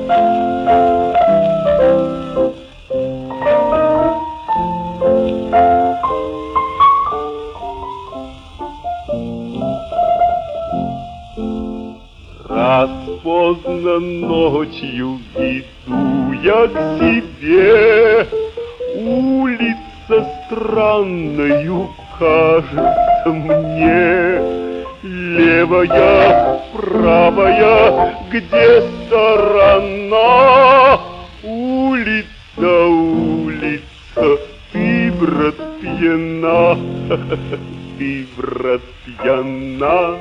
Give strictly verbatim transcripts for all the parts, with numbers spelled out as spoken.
Раз поздно ночью иду я к себе, улица странною кажется мне. Левая, правая, где сторона? Улица, улица, ты, брат, пьяна, ты, брат, пьяна.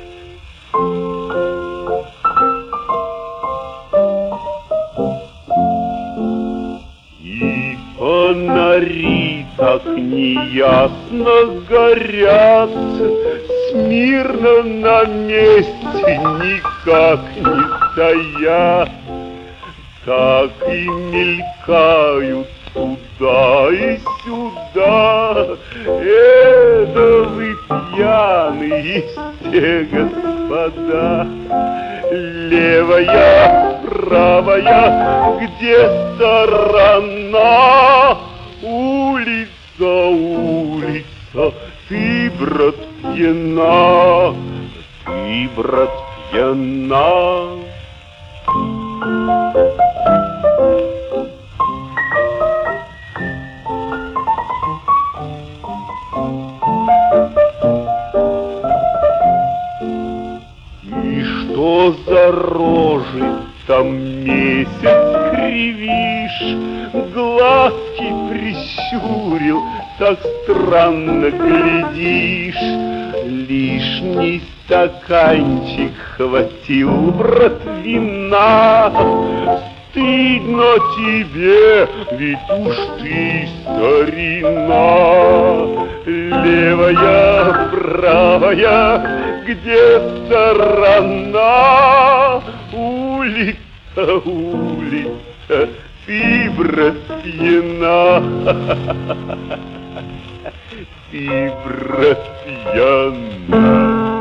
И фонари так неясно горят, смирно на месте никак не стоят, так и мелькают туда и сюда. Это вы пьяные все, господа. Левая, правая, где сторона? Улица, улица, ты, брат, пьяна, ты, брат, пьяна. И что за рожи там месяц кривишь, глазки прищурил, так странно глядишь. Лишний стаканчик хватил, брат, вина. Стыдно тебе, ведь уж ты старина. Левая, правая, где сторона? Улица, улица, ты, брат, пьяна, ты, брат, пьяна.